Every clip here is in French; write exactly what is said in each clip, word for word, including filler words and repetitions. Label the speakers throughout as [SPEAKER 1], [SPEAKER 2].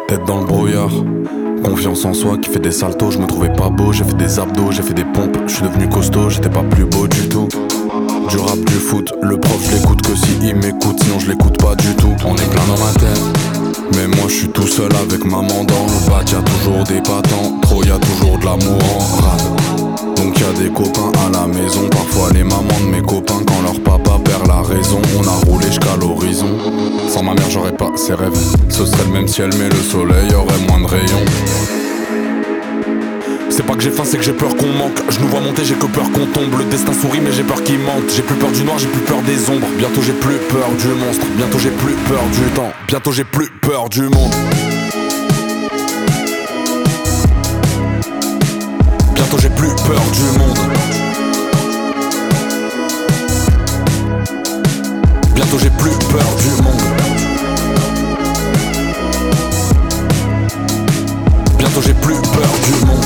[SPEAKER 1] Tête dans le brouillard, confiance en soi qui fait des saltos. Je me trouvais pas beau, j'ai fait des abdos, j'ai fait des pompes. Je suis devenu costaud, j'étais pas plus beau du tout. Du rap, du foot, le prof je l'écoute que si il m'écoute, sinon je l'écoute pas du tout. On est plein dans ma tête, mais moi je suis tout seul avec maman dans le bat. Y'a toujours des patents, trop y'a toujours de l'amour en rade. Donc y'a des copains à la maison, parfois les mamans de mes copains. Quand leur papa perd la raison, on a roulé jusqu'à l'horizon. Sans ma mère j'aurais pas ses rêves, ce serait le même ciel mais le soleil aurait moins de rayons. C'est pas que j'ai faim, c'est que j'ai peur qu'on manque. Je nous vois monter, j'ai que peur qu'on tombe. Le destin sourit mais j'ai peur qu'il mente. J'ai plus peur du noir, j'ai plus peur des ombres. Bientôt j'ai plus peur du monstre, bientôt j'ai plus peur du temps. Bientôt j'ai plus peur du monde. Bientôt j'ai plus peur du monde. Bientôt j'ai plus peur du monde. Bientôt j'ai plus peur du monde.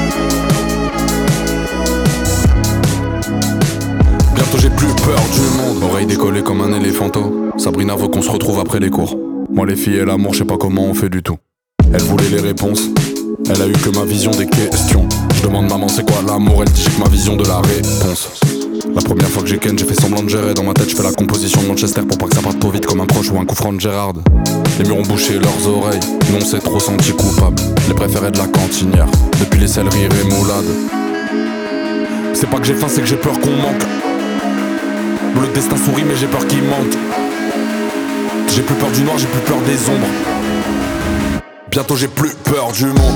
[SPEAKER 1] Bientôt j'ai plus peur du monde. Oreille décollée comme un éléphanto. Sabrina veut qu'on se retrouve après les cours. Moi les filles et l'amour, je sais pas comment on fait du tout. Elle voulait les réponses, elle a eu que ma vision des questions. Je demande maman c'est quoi l'amour, elle dit j'ai que ma vision de la réponse. La première fois que j'ai ken, j'ai fait semblant de gérer. Dans ma tête je fais la composition de Manchester pour pas que ça parte trop vite comme un proche ou un coup franc de Gérard. Les murs ont bouché leurs oreilles, nous on s'est trop senti coupable. Les préférés de la cantinière, depuis les céleris rémoulades. C'est pas que j'ai faim, c'est que j'ai peur qu'on manque. Le destin sourit mais j'ai peur qu'il mente. J'ai plus peur du noir, j'ai plus peur des ombres. Bientôt j'ai plus peur du monde.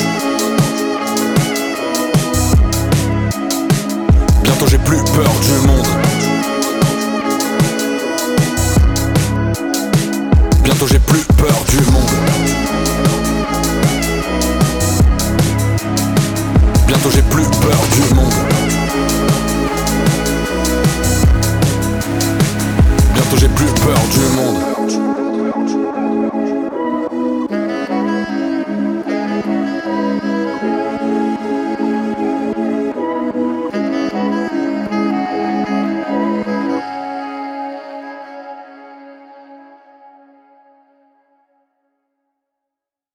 [SPEAKER 1] Bientôt j'ai plus peur du monde. Bientôt j'ai plus peur du monde. Bientôt j'ai plus peur du monde. Bientôt j'ai plus peur du monde.